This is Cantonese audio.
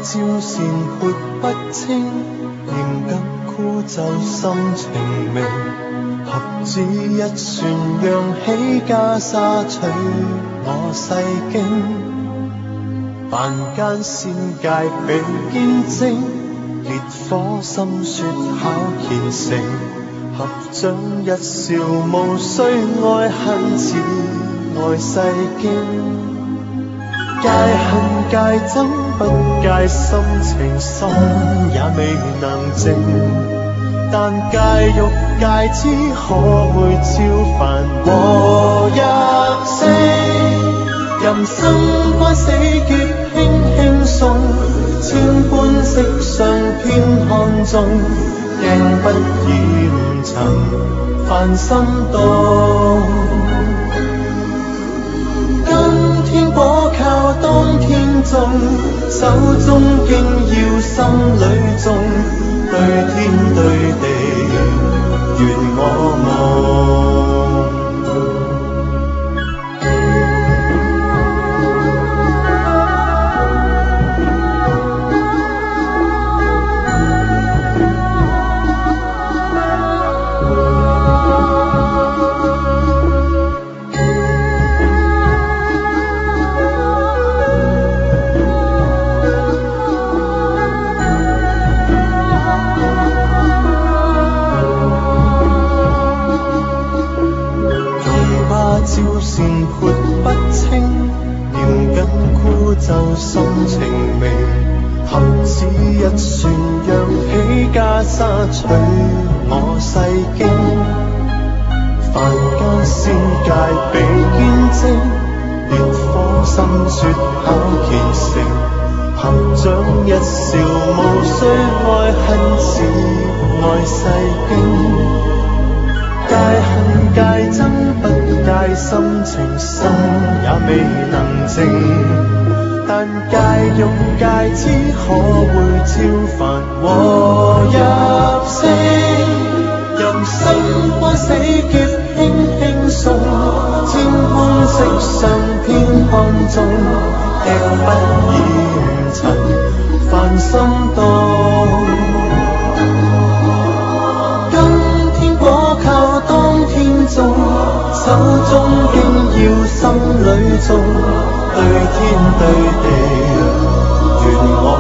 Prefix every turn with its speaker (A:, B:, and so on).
A: 照善潑不清，嚴格枯就心情明。合指一算，揚起袈裟取我世經。凡間仙界比堅貞，烈火心雪考虔誠。合掌一笑，無需愛恨似愛世經。戒恨戒憎不戒心情，心也未能靜。但戒欲戒之，可會超凡和入息？人生關死劫輕輕送，千般色相偏看中，鏡不染塵凡心動。今天果靠當天種，手中經要心裏種，對天對地願我夢。照善潑不清，嚴緊枯就心情明。合指一算，揚起袈裟取我世經。凡間仙界比堅貞，烈火心雪考虔誠。合掌一笑，無需愛恨似愛世經。戒恨戒憎不戒心情，心也未能靜。但戒欲戒之，可會超凡和入息？人生關死劫輕輕送，千般色相偏看中，鏡不染塵凡心動。當天種，手中經要心裏種，對天對地願我